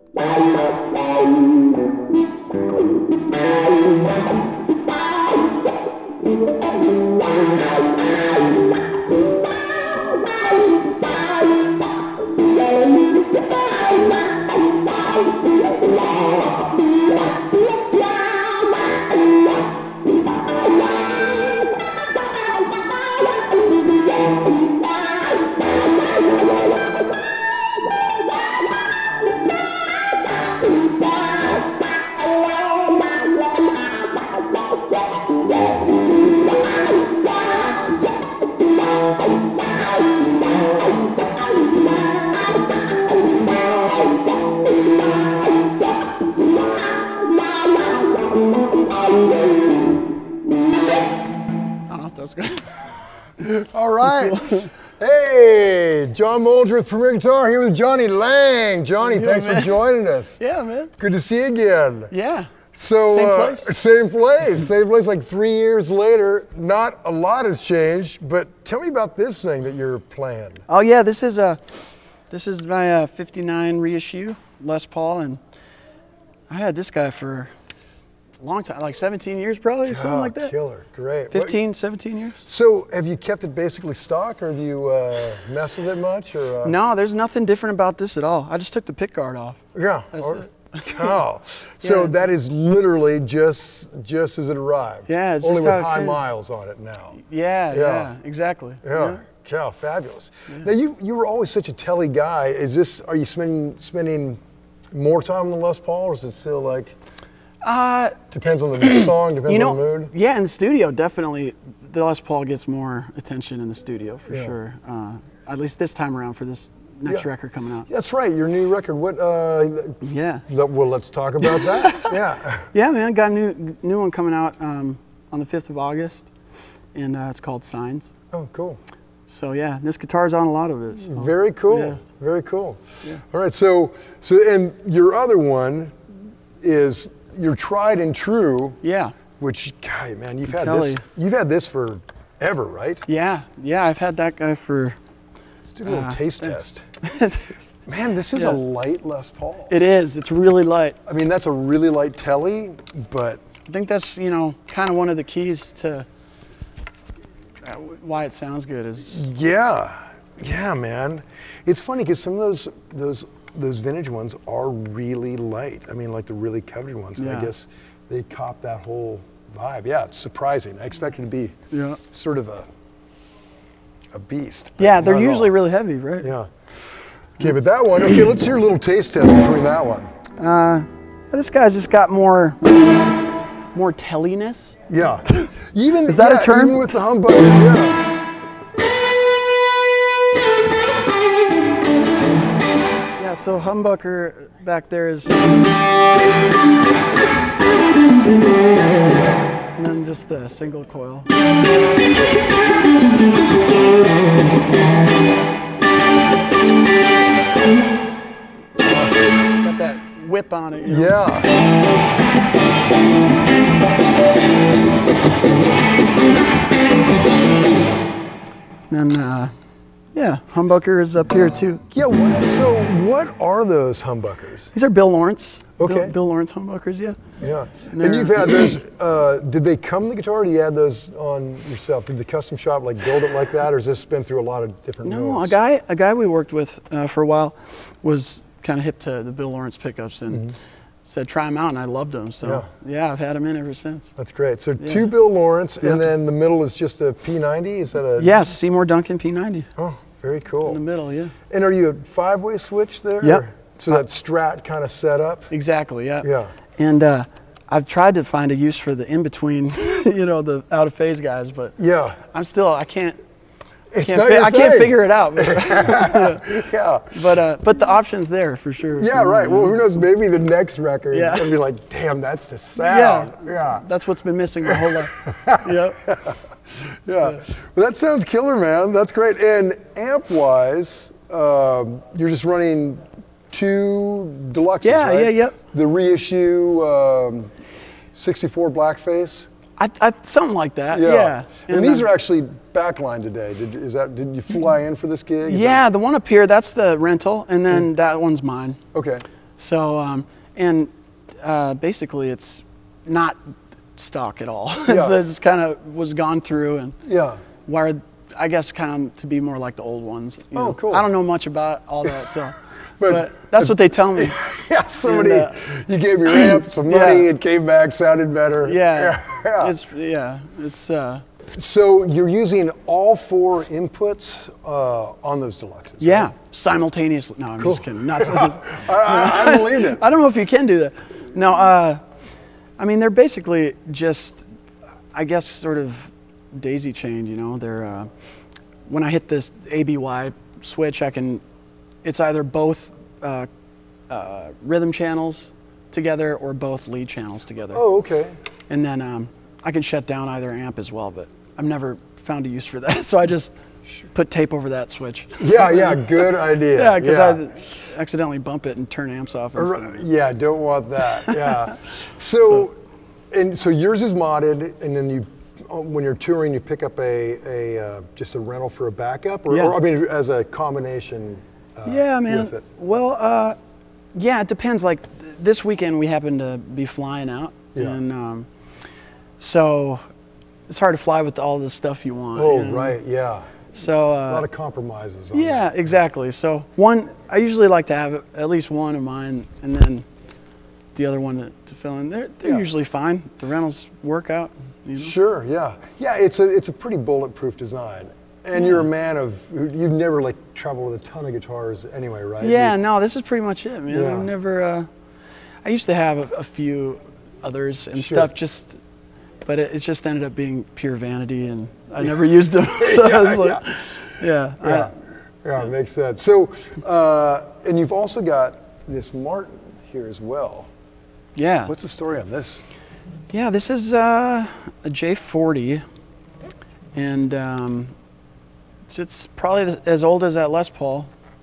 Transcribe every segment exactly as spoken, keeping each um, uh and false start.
All right. Hey, John Moultrie with Premier Guitar here with Johnny Lang. Johnny, yeah, thanks man. for joining us. Yeah, man. Good to see you again. Yeah. So, same uh, place. Same place. Same place like three years later. Not a lot has changed, but tell me about this thing that you're playing. Oh yeah, this is a, this is my uh, fifty-nine reissue Les Paul, and I had this guy for a long time, like seventeen years probably, or something Oh, like that. Killer, great. fifteen, What, seventeen years. so have you kept it basically stock, or have you uh, messed with it much? Or uh... No, there's nothing different about this at all. I just took the pick guard off. Yeah. That's or, it. Cow. So Yeah. that is literally just just as it arrived. Yeah, it's Only just with how it high came. miles on it now. Yeah, Yeah. yeah, exactly. Yeah. Cow, fabulous. Now you you were always such a telly guy. Is this are you spending spending more time on the Les Paul, or is it still like Uh, depends on the song, depends you know, on the mood? yeah, in the studio, definitely, the Les Paul gets more attention in the studio for Yeah. sure. Uh, at least this time around for this next Yeah. record coming out. That's right, your new record. What uh Yeah. well let's talk about that. Yeah. Yeah, man, got a new new one coming out um, on the fifth of August, and uh, it's called Signs. Oh, cool. So yeah, this guitar's on a lot of it. So. Very cool. Yeah. Very cool. Yeah. All right, so so and your other one is your tried and true, Yeah. which God, man, you've had Telly. this you've had this for ever, right? Yeah, yeah, I've had that guy for. Let's do a little Uh, taste thanks. test. Man, this is Yeah. a light Les Paul. It is. It's really light. I mean, that's a really light telly, but I think that's, you know, kind of one of the keys to uh, why it sounds good is. yeah, yeah, man. It's funny because some of those those those vintage ones are really light. I mean, like the really coveted ones. And I Yeah. guess they cop that whole vibe. Yeah, it's surprising. I expected it to be Yeah. sort of a a beast. but Yeah, they're not at usually all. really heavy, right? Yeah. Okay, but that one. Okay, let's hear a little taste test between that one. Uh, this guy's just got more, more telliness. Yeah. Even Is that a yeah, term? Even with the humbuckers, yeah. Yeah, so humbucker back there is, and then just the single coil. It's got that whip on it. You know? Yeah. And then, uh, yeah, humbucker is up here too. Yeah. What, so, what are those humbuckers? These are Bill Lawrence. Okay. Bill, Bill Lawrence humbuckers, yeah. Yeah. And And they're- you've had those. Uh, did they come in the guitar, or do you add those on yourself? Did the custom shop like build it like that, or has this been through a lot of different? No, a moves? guy, a guy we worked with uh, for a while was kind of hip to the Bill Lawrence pickups and said try them out, and I loved them. So Yeah. yeah, I've had them in ever since. That's great. So Yeah. two Bill Lawrence, Yeah. and then the middle is just a P ninety. Is that a? Yes, Seymour Duncan P ninety Oh, very in the cool. middle, yeah. And are you a five-way switch there? Yep. or- So that Strat kind of setup. Exactly, yeah. Yeah. And uh, I've tried to find a use for the in-between, you know, the out-of-phase guys, but Yeah. I'm still, I can't, It's can't not fi- your I can't thing. figure it out. But Yeah. but, uh, but the option's there for sure. Yeah, right. Well, who knows? Maybe the next record, Yeah. it'll be like, damn, that's the sound. Yeah. Yeah. That's what's been missing my whole life. Yep. Yeah. Well, that sounds killer, man. That's great. And amp-wise, um, you're just running two deluxes, Yeah, right? yeah, yep. The reissue um, sixty-four Blackface. I, I, something like that, yeah. And, these uh, are actually backline today. Did, is that? Did you fly in for this gig? Is Yeah, the one up here, that's the rental, and then that one's mine. that- okay. So, um, and uh, basically it's not stock at all. Yeah. it's it's kind of was gone through and Yeah. wired, I guess, kind of to be more like the old ones. You Oh, know? cool. I don't know much about all that, so. But- but, that's what they tell me. Yeah, somebody, And, uh, you gave your amp some money, Yeah. it came back, sounded better. Yeah, yeah. it's yeah, it's uh, So you're using all four inputs uh, on those deluxes, yeah, right? simultaneously. No, I'm just kidding. Not. I, I, I believe it. I don't know if you can do that. No, uh, I mean they're basically just, I guess, sort of daisy chained. You know, they're uh, when I hit this A B Y switch, I can. It's either both uh, uh, rhythm channels together or both lead channels together. Oh, okay. And then um, I can shut down either amp as well, but I've never found a use for that. So I just put tape over that switch. Yeah, yeah, good idea. Yeah, because yeah. I accidentally bump it and turn amps off. Right, instantly. yeah, don't want that. Yeah. So, and so yours is modded, and then you, when you're touring, you pick up a, a uh, just a rental for a backup, or, Yeah. or I mean, as a combination. Uh, Yeah, man. With it. Well, uh, yeah, it depends. Like th- this weekend, we happen to be flying out, Yeah. and um, so it's hard to fly with all the stuff you want. Oh, you know? right, yeah. So A lot uh, of compromises. On yeah, that. exactly. So one, I usually like to have at least one of mine, and then the other one to, to fill in. They're they're Yeah. usually fine. The rentals work out. You know? Sure, yeah, yeah. It's a it's a pretty bulletproof design, and you're a man of you've never like traveled with a ton of guitars anyway, right? Yeah, You- no, this is pretty much it, man. Yeah. I've never. Uh, I used to have a, a few others and Sure. stuff, just, but it, it just ended up being pure vanity, and I never used them. So Yeah, I was like, yeah, I- yeah, yeah, it makes sense. So, uh, and you've also got this Martin here as well. yeah, What's the story on this? yeah. This is uh, a J forty, and um, it's, it's probably th- as old as that Les Paul,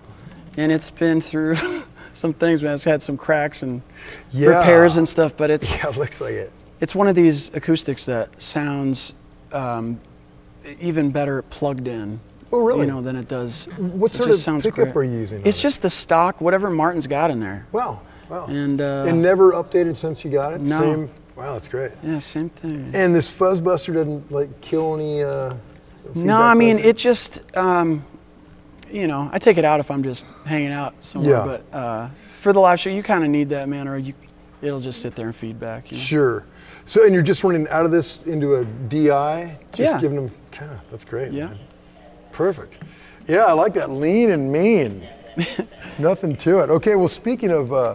and it's been through some things, man. It's had some cracks and Yeah. repairs and stuff, but it's Yeah, it looks like it. it's one of these acoustics that sounds um, even better plugged in. Oh, really? You know, than it does. What It sort just of sounds pickup great. are you using on It's it? just the stock, whatever Martin's got in there. Wow, wow. And, uh, and never updated since you got it. No. Same. Wow, that's great. Yeah, same thing. And this Fuzzbuster doesn't like kill any. Uh, No, I mean feedback it just, um, you know, I take it out if I'm just hanging out somewhere. Yeah. But uh, for the live show, you kind of need that, man, or you, it'll just sit there and feedback. You know? Sure. So, and you're just running out of this into a D I, just Yeah. giving them. Yeah, that's great. Yeah. Man. Perfect. Yeah, I like that. Lean and mean. Nothing to it. Okay. Well, speaking of, uh,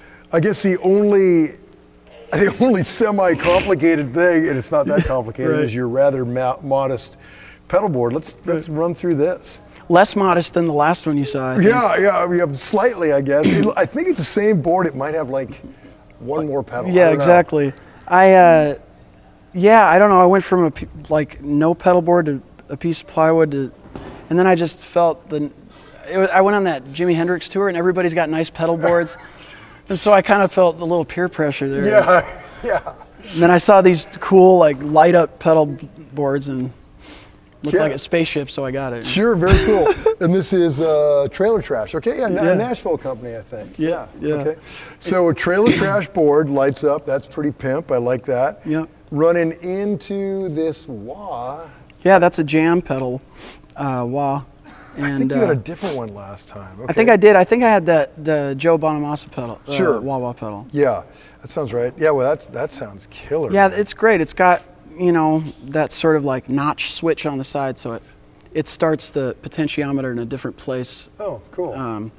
I guess the only, the only semi-complicated thing, and it's not that complicated, Right. is your rather mo- modest pedal board. Let's let's run through this. Less modest than the last one you saw. I think. Yeah, yeah, we have slightly, I guess. It, I think it's the same board. It might have like one more pedal. I Yeah, don't know. exactly. I, uh, yeah, I don't know. I went from a p- like no pedal board to a piece of plywood to, and then I just felt the. It was, I went on that Jimi Hendrix tour, and everybody's got nice pedal boards, and so I kind of felt a little peer pressure there. Yeah, yeah. And then I saw these cool like light up pedal b- boards and looked Yeah. like a spaceship, so I got it. Sure, very cool. And this is uh, Trailer Trash. Okay, yeah, Yeah. a Nashville company, I think. Yeah, yeah. Okay. So a Trailer Trash board lights up. That's pretty pimp. I like that. Yeah. Running into this wah. Yeah, that's a jam pedal. Uh, wah. And, I think you had uh, a different one last time. Okay. I think I did. I think I had that the Joe Bonamassa pedal. Uh, Sure. wah wah pedal. Yeah, that sounds right. Yeah, well, that's that sounds killer. Yeah, man. it's great. It's got, you know, that sort of like notch switch on the side, so it it starts the potentiometer in a different place Oh, cool. um,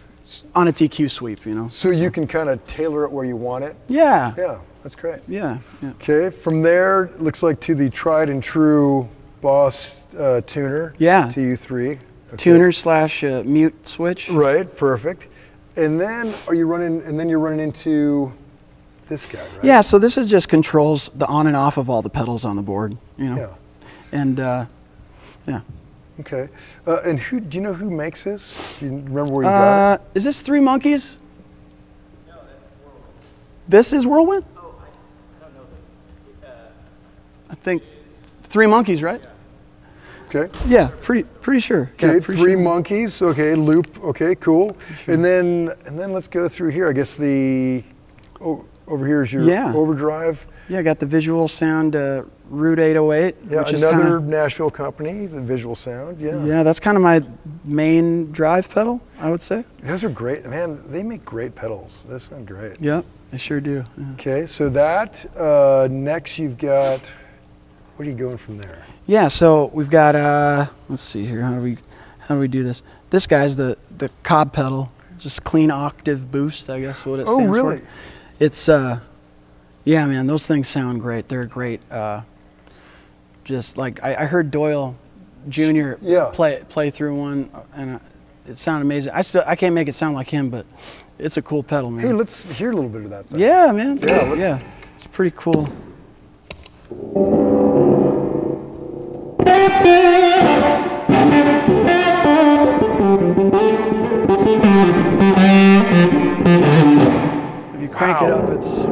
on its E Q sweep, you know. so you can kind of tailor it where you want it. Yeah. Yeah, that's great. Yeah. Yeah. Okay, from there, looks like to the tried and true Boss uh, tuner. Yeah. T U three. Okay. Tuner slash uh, mute switch. Right, perfect. And then are you running? And then you're running into this guy, right? Yeah, so this is just controls the on and off of all the pedals on the board, you know. Yeah. And uh, yeah. Okay. Uh, and who? Do you know who makes this? Do you remember where you got Uh, is this Three Monkeys? No, that's Whirlwind. This is Whirlwind? Oh, I, I don't know. The, uh, I think Three Monkeys, right? Okay. Yeah, pretty pretty sure. Okay, yeah, pretty three sure. monkeys. Okay, loop. Okay, cool. Sure. And then and then let's go through here. I guess the oh, over here is your Yeah. overdrive. Yeah, I got the Visual Sound uh, Root eight oh eight. Yeah, which another is kinda, Nashville company, the Visual Sound. Yeah. Yeah, that's kind of my main drive pedal, I would say. Those are great, man. They make great pedals. Those sound great. Yeah, they sure do. Yeah. Okay, so that uh, next you've got. What are you going from there? Yeah, so we've got. Uh, let's see here. How do we, how do we do this? This guy's the the Cobb pedal, just clean octave boost. I guess what it Oh, stands really? for. It's uh, yeah, man. Those things sound great. They're great. Uh, just like I, I heard Doyle Junior Yeah. play play through one, and uh, it sounded amazing. I still I can't make it sound like him, but it's a cool pedal, man. Hey, let's hear a little bit of that. Then. Yeah, man. Yeah, let's- yeah. It's pretty cool. If you crank it Wow. up, it's.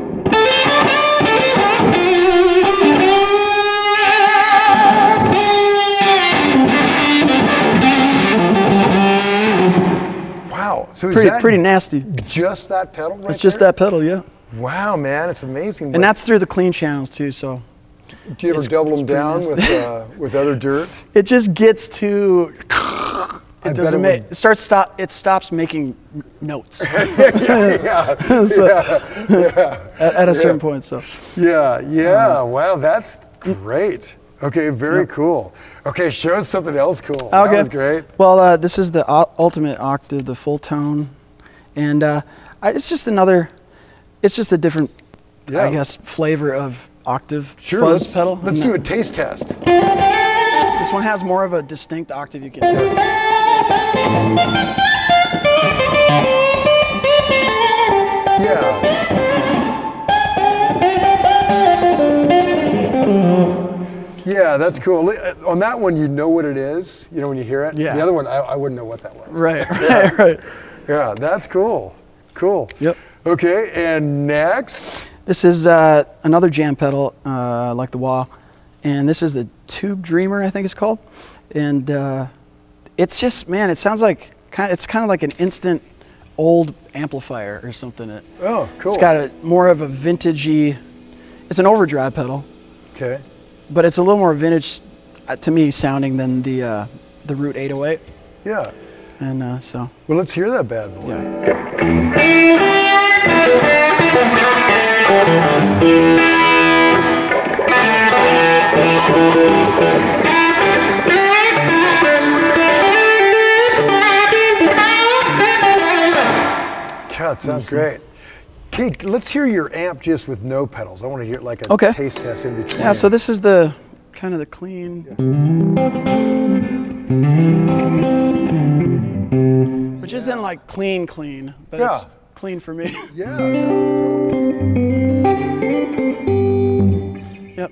Wow. So is Pretty, that pretty nasty. just that pedal right It's just there? that pedal, yeah. Wow, man, it's amazing. And that's through the clean channels too. So Do you ever it's- double them it's pretty down nasty. with uh, with other dirt? it just gets too. I It bet doesn't it make. would- It starts stop. It stops making n- notes yeah, So, yeah, at, at a certain point. So yeah, yeah. Wow, that's great. Okay, very cool. Okay, show us something else cool. That okay, was great. Well, uh, this is the u- ultimate octave, the full tone, and uh, I, it's just another. It's just a different, Yeah. I guess, flavor of octave Sure, fuzz let's, pedal. let's And do a that- taste test. This one has more of a distinct octave. You can. Yeah. Yeah, that's cool. Li- uh, On that one, you know what it is. You know when you hear it. Yeah. The other one, I, I wouldn't know what that was. Right, right, right. Yeah, that's cool. Cool. Yep. Okay, and next. This is uh, another jam pedal, uh, like the wah, and this is the Tube Dreamer, I think it's called, and uh, it's just, man, it sounds like kind. It's kind of like an instant old amplifier or something. It, Oh, cool. It's got a more of a vintagey. It's an overdrive pedal, Okay. but it's a little more vintage uh, to me sounding than the uh, the Root eight oh eight, Yeah. and uh, so Well, let's hear that bad boy. yeah. God, it sounds great. Okay, let's hear your amp just with no pedals. I want to hear like a Okay. taste test in between. Yeah, so this is the kind of the clean, which isn't like clean, clean, but Yeah. it's clean for me. Yeah. No, Yep.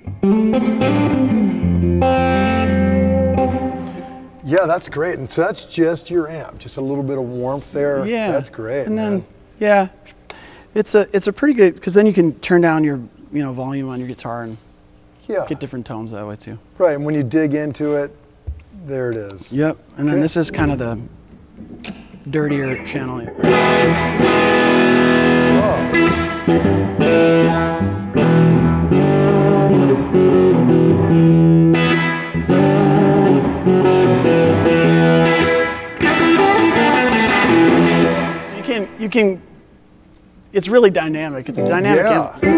yeah, that's great. And so that's just your amp, just a little bit of warmth there. Yeah. That's great. And man. then, yeah, it's a it's a pretty good because then you can turn down your you know volume on your guitar and yeah, get different tones that way too. right. And when you dig into it, there it is. Yep. And then Okay. this is kind of the dirtier channel. Oh. So you can you can. It's really dynamic. It's a dynamic. Yeah. amp.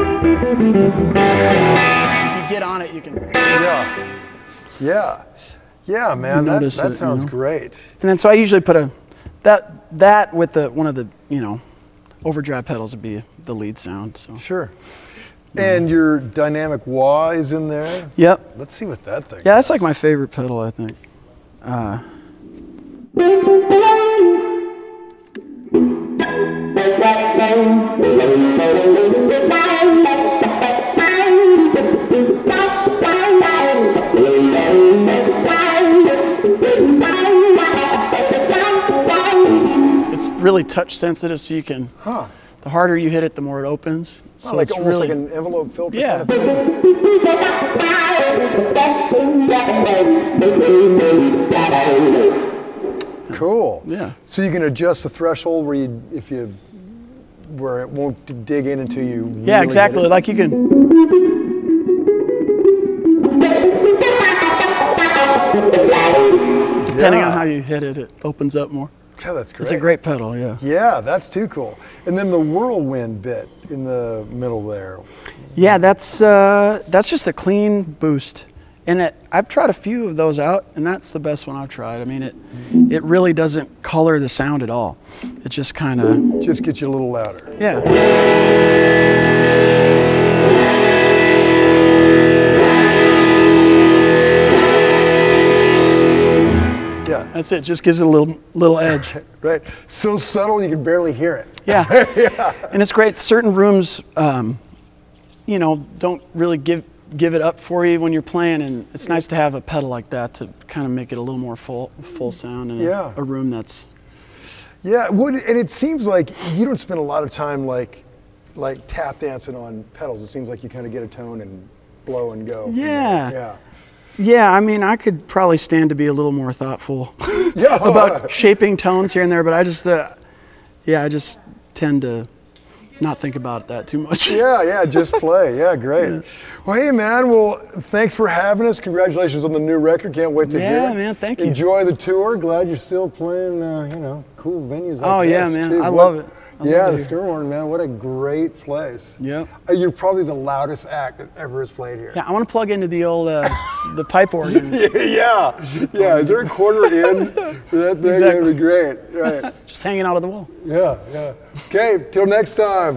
If you get on it, you can. Yeah. Yeah. Yeah, man. That, notice that it, you sounds know? great. And then so I usually put a that that with the one of the you know overdrive pedals would be the lead sound. So Sure. And your dynamic wah is in there. yep. Let's see what that thing Yeah, that's like does. my favorite pedal, I think. Uh, it's really touch sensitive, so you can Huh. the harder you hit it, the more it opens. So Oh, like it's almost really, like an envelope filter Yeah. kind of thing? Cool. Yeah. So you can adjust the threshold where you, if you, where it won't d- dig in until you. Really yeah, hit exactly. it. Like you can. Depending Yeah. on how you hit it, it opens up more. Yeah, that's great. It's a great pedal, yeah. Yeah, that's too cool. And then the whirlwind bit in the middle there. Yeah, that's uh, that's just a clean boost, and it, I've tried a few of those out, and that's the best one I've tried. I mean, it it really doesn't color the sound at all. It just kind of Just get you a little louder. yeah. Yeah, That's it. Just gives it a little little edge. right. So subtle you can barely hear it. Yeah. And it's great. Certain rooms, um, you know, don't really give give it up for you when you're playing, and it's nice to have a pedal like that to kind of make it a little more full full sound in a, Yeah. a room that's. Yeah, would, and it seems like you don't spend a lot of time like like tap dancing on pedals. It seems like you kind of get a tone and blow and go. from there. Yeah. Yeah. Yeah, I mean, I could probably stand to be a little more thoughtful Yeah. about shaping tones here and there, but I just, uh, yeah, I just tend to not think about that too much. Yeah, yeah, just play. Yeah, great. Yeah. Well, hey, man. Well, thanks for having us. Congratulations on the new record. Can't wait to Yeah, hear it. man, thank you. Enjoy the tour. Glad you're still playing, uh, you know, cool venues like Oh, yeah, this, man. too. I What- love it. I yeah, love the it. Skirhorn, man. What a great place. Yep. Uh, You're probably the loudest act that ever has played here. Yeah, I want to plug into the old uh, the pipe organ. yeah, yeah. Is there a quarter in for that thing? Exactly. That'd be great. Right. Just hanging out of the wall. Yeah, yeah. Okay, till next time.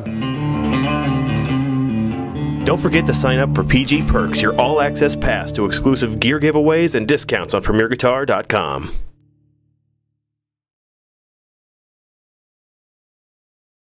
Don't forget to sign up for P G Perks, your all-access pass to exclusive gear giveaways and discounts on Premier Guitar dot com.